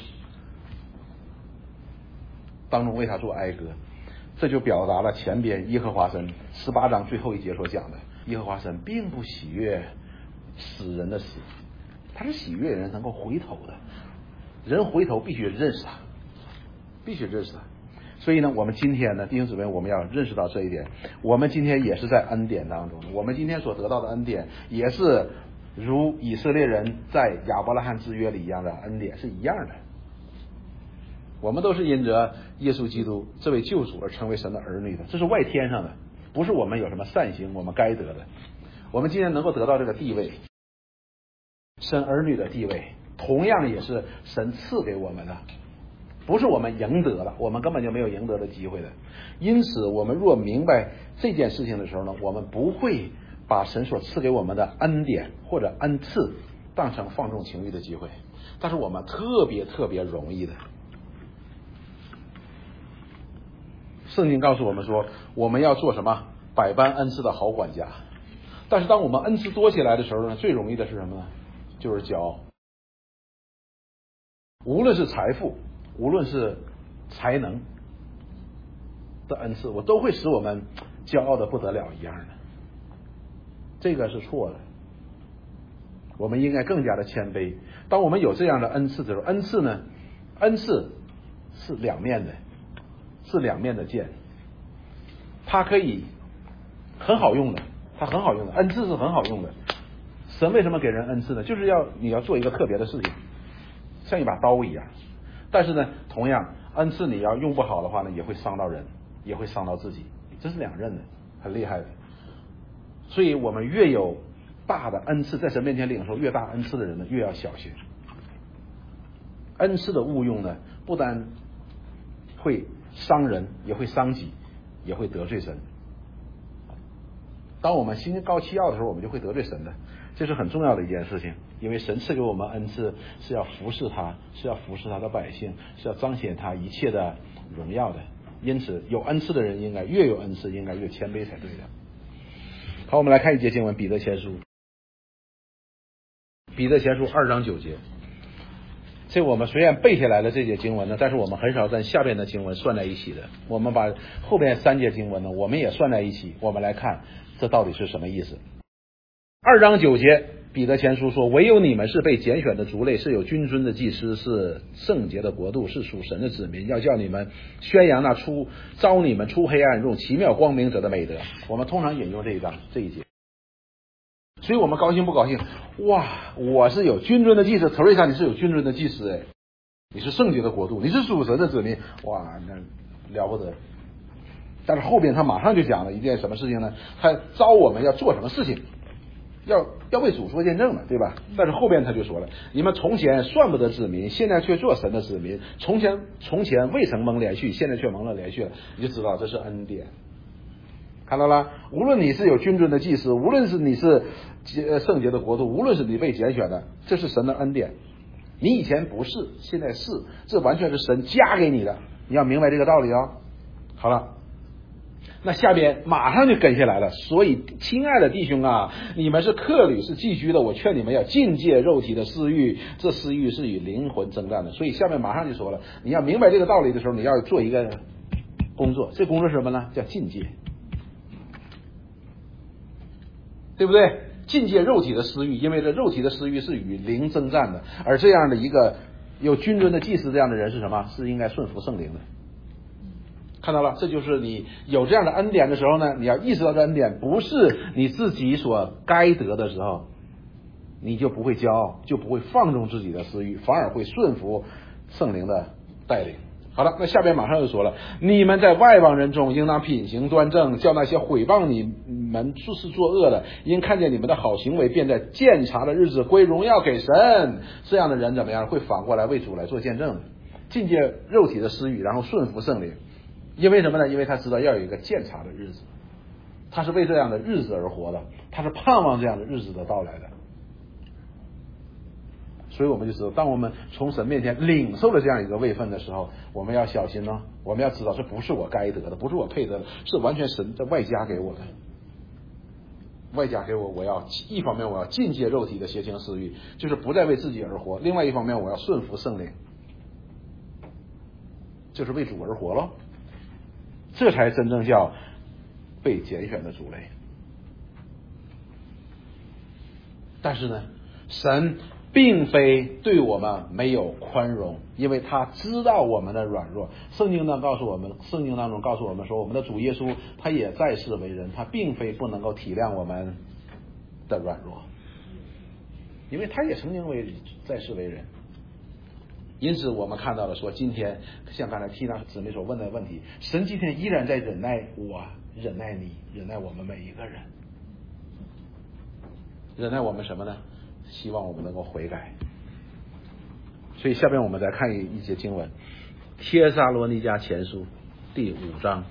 当中为他做哀歌，这就表达了前边耶和华神十八章最后一节所讲的，耶和华神并不喜悦死人的死，他是喜悦人能够回头的，人回头必须认识他，必须认识他。所以呢，我们今天呢，弟兄姊妹，我们要认识到这一点。我们今天也是在恩典当中，我们今天所得到的恩典，也是如以色列人在亚伯拉罕之约里一样的恩典，是一样的。我们都是因着耶稣基督这位救主而成为神的儿女的，这是外天上的，不是我们有什么善行我们该得的。我们今天能够得到这个地位，神儿女的地位，同样也是神赐给我们的，不是我们赢得了，我们根本就没有赢得的机会的。因此我们若明白这件事情的时候呢，我们不会把神所赐给我们的恩典或者恩赐当成放纵情欲的机会，但是我们特别特别容易的。圣经告诉我们说，我们要做什么？百般恩赐的好管家。但是当我们恩赐多起来的时候呢，最容易的是什么呢？就是骄傲。无论是财富，无论是才能的恩赐，我都会使我们骄傲的不得了一样的。这个是错的。我们应该更加的谦卑。当我们有这样的恩赐的时候，恩赐呢，恩赐是两面的，是两面的剑，它可以很好用的，它很好用的，恩赐是很好用的。神为什么给人恩赐呢？就是要你要做一个特别的事情，像一把刀一样。但是呢，同样恩赐你要用不好的话呢，也会伤到人，也会伤到自己，这是两刃的，很厉害的。所以我们越有大的恩赐，在神面前领受越大恩赐的人呢，越要小心。恩赐的误用呢，不但会伤人，也会伤己，也会得罪神。当我们心高气傲的时候，我们就会得罪神的，这是很重要的一件事情。因为神赐给我们恩赐是要服侍他，是要服侍他的百姓，是要彰显他一切的荣耀的。因此有恩赐的人应该越有恩赐应该越谦卑才对的。好，我们来看一节经文，彼得前书，彼得前书二章九节。这我们虽然背下来了这节经文呢，但是我们很少跟下边的经文算在一起的。我们把后边三节经文呢，我们也算在一起，我们来看这到底是什么意思。二章九节，彼得前书说，唯有你们是被拣选的族类，是有君尊的祭司，是圣洁的国度，是属神的子民，要叫你们宣扬那出招你们出黑暗用奇妙光明者的美德。我们通常引用这一章这一节，所以我们高兴不高兴？哇，我是有君尊的祭司，特瑞莎你是有君尊的祭司，哎，你是圣洁的国度，你是属神的子民，哇，那了不得。但是后边他马上就讲了一件什么事情呢？他招我们要做什么事情，要要为主做见证了，对吧？但是后边他就说了，你们从前算不得子民，现在却做神的子民，从前从前未曾蒙连续，现在却蒙了连续了，你就知道这是恩典。看到了，无论你是有君尊的祭司，无论是你是圣洁的国度，无论是你被拣选的，这是神的恩典。你以前不是，现在是，这完全是神加给你的，你要明白这个道理哦。好了，那下边马上就跟下来了，所以亲爱的弟兄啊，你们是客旅是寄居的，我劝你们要禁戒肉体的私欲，这私欲是与灵魂征战的。所以下面马上就说了，你要明白这个道理的时候，你要做一个工作，这工作是什么呢？叫禁戒，对不对？ 禁戒肉体的私欲，因为这肉体的私欲是与灵征战的，而这样的一个有君尊的祭司这样的人是什么？是应该顺服圣灵的。看到了，这就是你有这样的恩典的时候呢，你要意识到这恩典不是你自己所该得的时候，你就不会骄傲，就不会放纵自己的私欲，反而会顺服圣灵的带领。好了，那下边马上就说了，你们在外邦人中应当品行端正，叫那些毁谤你们是作恶的，因看见你们的好行为，便在鉴察的日子归荣耀给神。这样的人怎么样？会反过来为主来做见证的，禁戒肉体的私欲，然后顺服圣灵。因为什么呢？因为他知道要有一个鉴察的日子，他是为这样的日子而活的，他是盼望这样的日子的到来的。所以我们就知道，当我们从神面前领受了这样一个位分的时候，我们要小心呢、哦。我们要知道，这不是我该得的，不是我配得的，是完全神在外加给我的，外加给我。我要一方面我要禁戒肉体的邪情私欲，就是不再为自己而活；另外一方面我要顺服圣灵，就是为主而活了。这才真正叫被拣选的族类。但是呢，神并非对我们没有宽容，因为他知道我们的软弱。圣经呢告诉我们，圣经当中告诉我们说，我们的主耶稣他也在世为人，他并非不能够体谅我们的软弱，因为他也曾经为在世为人。因此我们看到了说，今天像刚才提到姊妹所问的问题，神今天依然在忍耐我，忍耐你，忍耐我们每一个人。忍耐我们什么呢？希望我们能够悔改。所以下边我们再看一一节经文，帖撒罗尼迦前书第五章，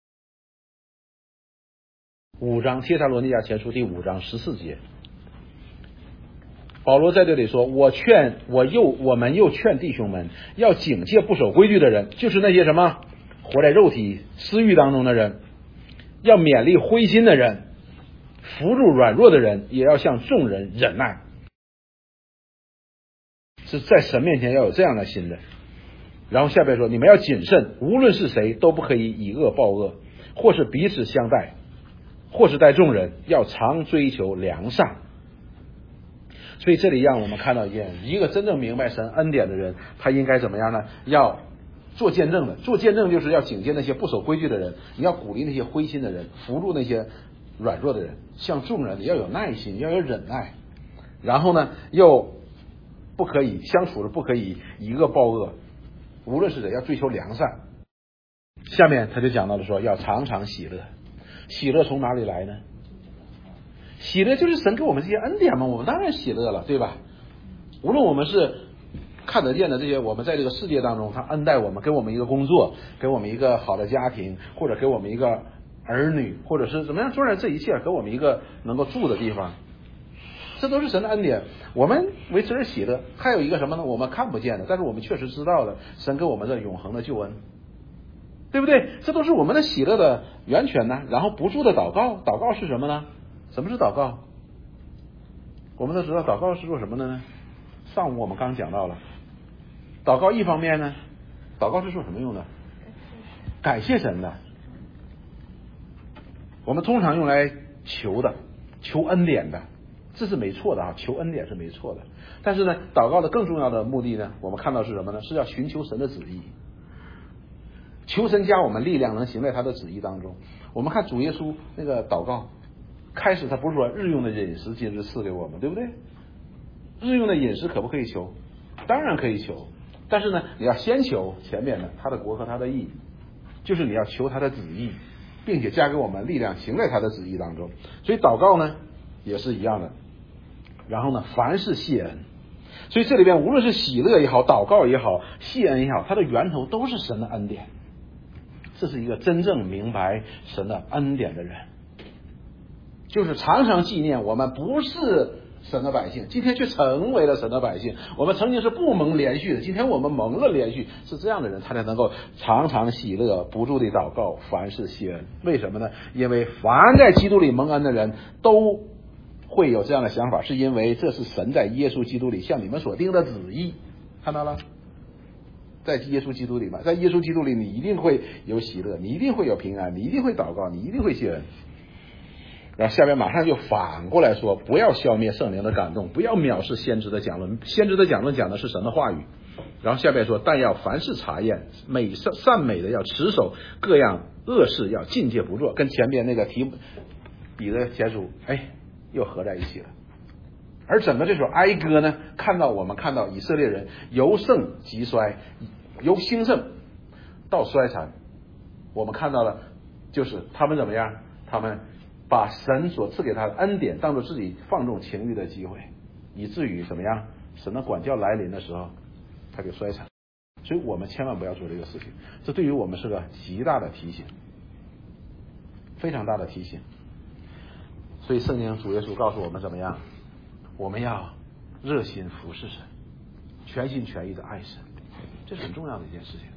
五章帖撒罗尼迦前书第五章十四节，保罗在这里说，我劝我又我们又劝弟兄们要警戒不守规矩的人，就是那些什么活在肉体私欲当中的人，要勉励灰心的人，扶助软弱的人，也要向众人忍耐。是在神面前要有这样的心的。然后下边说，你们要谨慎，无论是谁都不可以以恶报恶，或是彼此相待，或是待众人，要常追求良善。所以这里让我们看到一件，一个真正明白神恩典的人，他应该怎么样呢？要做见证的。做见证就是要警戒那些不守规矩的人，你要鼓励那些灰心的人，扶助那些软弱的人，向众人要有耐心，要有忍耐。然后呢，又不可以相处的不可以以恶报恶，无论是谁要追求良善。下面他就讲到了说，要常常喜乐。喜乐从哪里来呢？喜乐就是神给我们这些恩典嘛，我们当然喜乐了，对吧？无论我们是看得见的这些，我们在这个世界当中他恩待我们，给我们一个工作，给我们一个好的家庭，或者给我们一个儿女，或者是怎么样，当然这一切给我们一个能够住的地方，这都是神的恩典，我们为此而喜乐。还有一个什么呢？我们看不见的，但是我们确实知道的，神给我们这永恒的救恩，对不对？这都是我们的喜乐的源泉呢。然后不住的祷告，祷告是什么呢？什么是祷告？我们都知道祷告是做什么的呢？上午我们刚讲到了，祷告一方面呢，祷告是做什么用的？感谢神的。我们通常用来求的，求恩典的，这是没错的啊，求恩典是没错的。但是呢，祷告的更重要的目的呢，我们看到是什么呢？是要寻求神的旨意，求神加我们力量，能行在他的旨意当中。我们看主耶稣那个祷告，开始他不是说日用的饮食今日赐给我们，对不对？日用的饮食可不可以求？当然可以求，但是呢，你要先求前面的他的国和他的义，就是你要求他的旨意，并且加给我们力量，行在他的旨意当中。所以祷告呢也是一样的。然后呢，凡事谢恩。所以这里边无论是喜乐也好，祷告也好，谢恩也好，它的源头都是神的恩典。这是一个真正明白神的恩典的人，就是常常纪念我们不是神的百姓，今天却成为了神的百姓。我们曾经是不蒙连续的，今天我们蒙了连续，是这样的人他才能够常常喜乐，不住地祷告，凡事谢恩。为什么呢？因为凡在基督里蒙恩的人都会有这样的想法，是因为这是神在耶稣基督里向你们所定的旨意。看到了，在耶稣基督里嘛，在耶稣基督里你一定会有喜乐，你一定会有平安，你一定会祷告，你一定会谢恩。 然后下边马上就反过来说，不要消灭圣灵的感动，不要藐视先知的讲论。先知的讲论讲的是神的话语。然后下边说，但要凡事查验，美善善美的要持守，各样恶事要禁戒不做，跟前边那个提彼得前书，哎，又合在一起了。而整个这首哀歌呢，看到我们看到以色列人由盛及衰，由兴盛到衰残，我们看到了就是他们怎么样，他们把神所赐给他的恩典当作自己放纵情欲的机会，以至于怎么样，神的管教来临的时候他就衰残。所以我们千万不要做这个事情，这对于我们是个极大的提醒，非常大的提醒。所以圣经主耶稣告诉我们怎么样，我们要热心服侍神，全心全意的爱神，这是很重要的一件事情。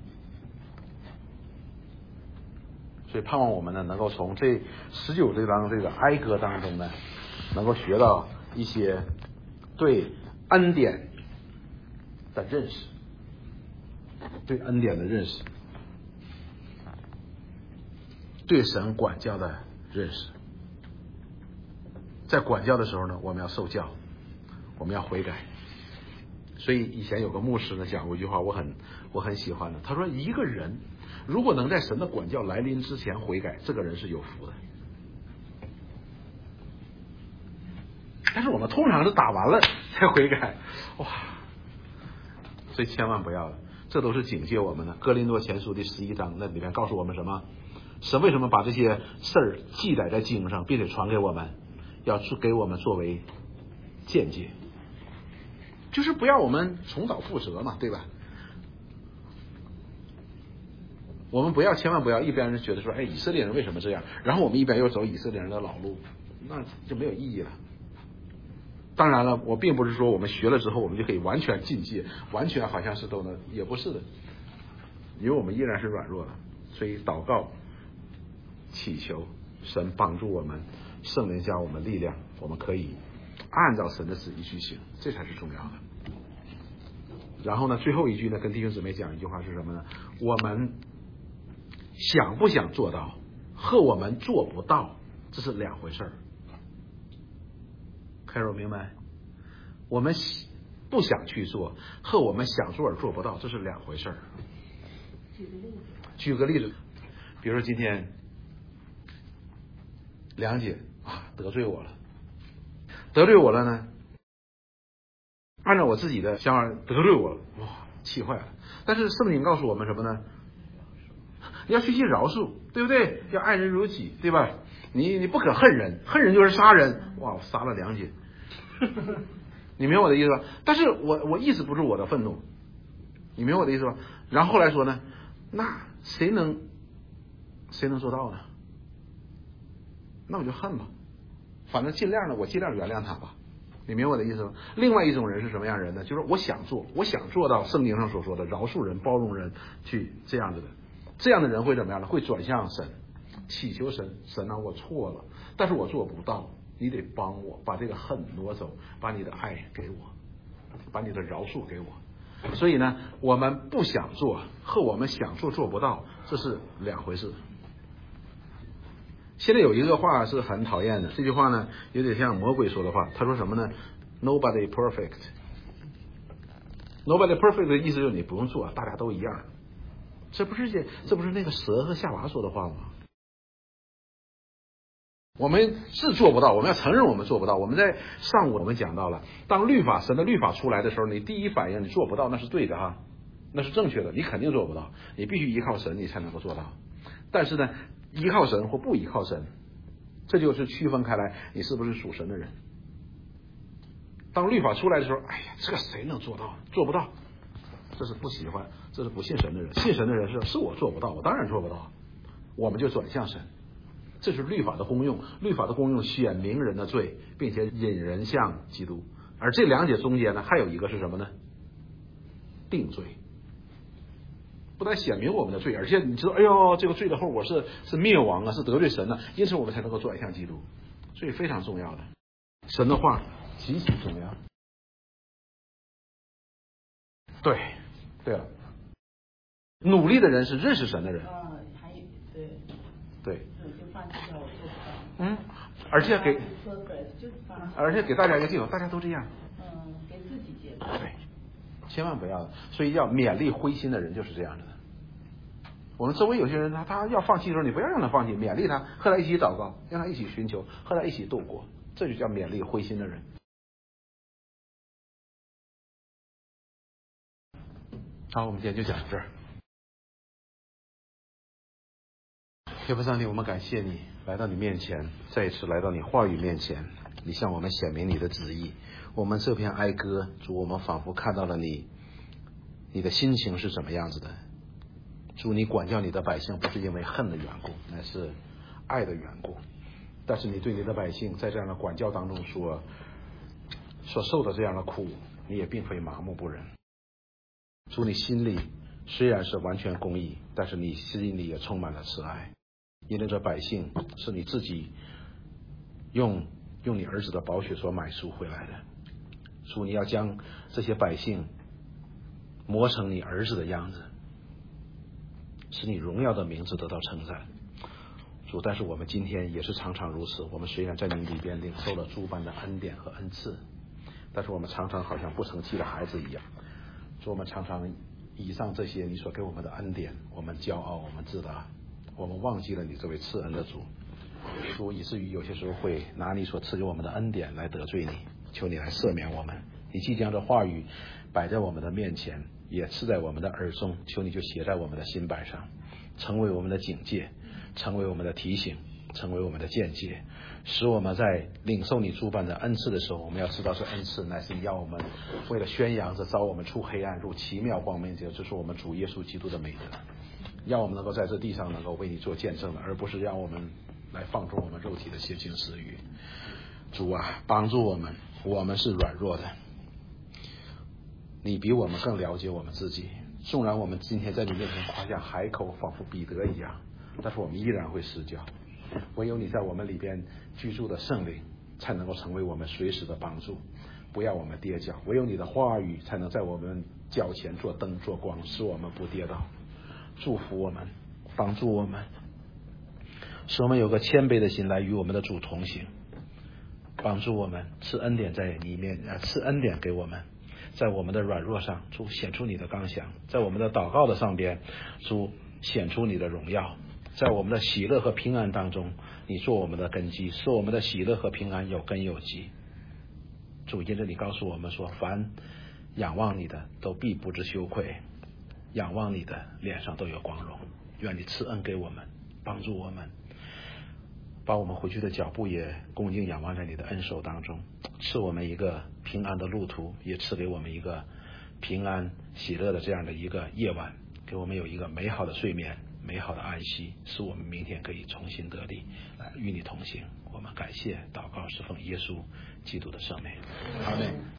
所以盼望我们呢，能够从这十九这章这个哀歌当中呢，能够学到一些对恩典的认识，对恩典的认识，对神管教的认识。在管教的时候呢，我们要受教，我们要悔改。所以以前有个牧师呢讲过一句话，我很我很喜欢的。他说，一个人如果能在神的管教来临之前悔改，这个人是有福的。但是我们通常是打完了才悔改，哇！所以千万不要了，这都是警戒我们的。哥林多前书第十一章那里面告诉我们什么？神为什么把这些事儿记载在经上，并且传给我们？要给我们作为见解，就是不要我们重蹈覆辙嘛，对吧？我们不要，千万不要一边人觉得说，哎，以色列人为什么这样，然后我们一边又走以色列人的老路，那就没有意义了。当然了，我并不是说我们学了之后我们就可以完全禁戒，完全好像是都能，也不是的，因为我们依然是软弱的。所以祷告祈求神帮助我们，圣灵加我们力量，我们可以按照神的旨意去行，这才是重要的。然后呢，最后一句呢，跟弟兄姊妹讲一句话是什么呢？我们想不想做到和我们做不到，这是两回事儿。开始明白？我们不想去做和我们想做而做不到，这是两回事儿。举个例子，举个例子，比如说今天梁姐啊得罪我了，得罪我了呢，按照我自己的想法得罪我了，哇，气坏了。但是圣经告诉我们什么呢？你要学习饶恕，对不对？要爱人如己，对吧？你你不可恨人，恨人就是杀人。哇，我杀了梁姐，你明白我的意思吧？但是我我抑制不住我的愤怒，你明白我的意思吧？然后后来说呢，那谁能谁能做到呢？那我就恨吧，反正尽量的，我尽量原谅他吧。你明白我的意思吗？另外一种人是什么样人呢？就是我想做，我想做到圣经上所说的饶恕人、包容人，去这样子的。这样的人会怎么样呢？会转向神，祈求神，神啊，我错了，但是我做不到，你得帮我把这个恨挪走，把你的爱给我，把你的饶恕给我。所以呢，我们不想做和我们想做做不到，这是两回事。现在有一个话是很讨厌的，这句话呢有点像魔鬼说的话。他说什么呢？ Nobody perfect。 Nobody perfect 的意思就是你不用做，大家都一样。这不是这这不是那个蛇和夏娃说的话吗？我们是做不到，我们要承认我们做不到。我们在上午我们讲到了，当律法神的律法出来的时候，你第一反应你做不到，那是对的哈，那是正确的，你肯定做不到，你必须依靠神你才能够做到。但是呢，依靠神或不依靠神，这就是区分开来你是不是属神的人。当律法出来的时候，哎呀，这个谁能做到？做不到，这是不喜欢，这是不信神的人。信神的人是是我做不到，我当然做不到，我们就转向神。这是律法的功用，律法的功用显明人的罪，并且引人向基督。而这两者中间呢，还有一个是什么呢？定罪。不但显明我们的罪，而且你知道，哎呦，这个罪的后果是是灭亡啊，是得罪神啊，因此我们才能够转向基督，所以非常重要的。神的话极其重要。对，对了，努力的人是认识神的人。 啊，还有对对。 有些话就叫我做不到。 嗯， 而且给，而且给大家一个借口，大家都这样。 嗯，给自己借口。 对，千万不要。所以要勉励灰心的人就是这样的。我们周围有些人他他要放弃的时候，你不要让他放弃，勉励他，和他一起祷告，让他一起寻求，和他一起度过，这就叫勉励灰心的人。好，我们今天就讲到这儿。天父上帝，我们感谢你来到你面前，再一次来到你话语面前，你向我们显明你的旨意。我们这篇哀歌，主，我们仿佛看到了你，你的心情是怎么样子的。主，你管教你的百姓不是因为恨的缘故，乃是爱的缘故。但是你对你的百姓在这样的管教当中所所受的这样的苦，你也并非麻木不仁。主，你心里虽然是完全公义，但是你心里也充满了慈爱，因为这百姓是你自己用用你儿子的宝血所买赎回来的。主，你要将这些百姓磨成你儿子的样子，使你荣耀的名字得到称赞。主，但是我们今天也是常常如此，我们虽然在你里边领受了诸般的恩典和恩赐，但是我们常常好像不成器的孩子一样。主，我们常常倚仗这些你所给我们的恩典，我们骄傲，我们自大，我们忘记了你这位赐恩的主。主，以至于有些时候会拿你所赐给我们的恩典来得罪你，求你来赦免我们。你即将这话语摆在我们的面前，也刺在我们的耳中，求你就写在我们的心板上，成为我们的警戒，成为我们的提醒，成为我们的见解，使我们在领受你诸般的恩赐的时候，我们要知道这恩赐乃是你要我们为了宣扬这招我们出黑暗入奇妙光明者，这是我们主耶稣基督的美德，让我们能够在这地上能够为你做见证的，而不是让我们来放纵我们肉体的邪情私欲。主啊，帮助我们，我们是软弱的，你比我们更了解我们自己。纵然我们今天在你面前夸下海口，仿佛彼得一样，但是我们依然会失脚。唯有你在我们里边居住的圣灵，才能够成为我们随时的帮助，不要我们跌脚。唯有你的话语才能在我们脚前做灯做光，使我们不跌倒。祝福我们，帮助我们，使我们有个谦卑的心来与我们的主同行。帮助我们，赐恩典在里面，呃，赐恩典给我们，在我们的软弱上，主显出你的刚强；在我们的祷告的上边，主显出你的荣耀；在我们的喜乐和平安当中，你做我们的根基，使我们的喜乐和平安有根有基。主，因着你告诉我们说，凡仰望你的都必不知羞愧，仰望你的脸上都有光荣。愿你赐恩给我们，帮助我们，把我们回去的脚步也恭敬仰望在你的恩手当中，赐我们一个平安的路途，也赐给我们一个平安喜乐的这样的一个夜晚，给我们有一个美好的睡眠，美好的安息，使我们明天可以重新得力，来与你同行。我们感谢祷告是奉耶稣基督的圣名，阿们。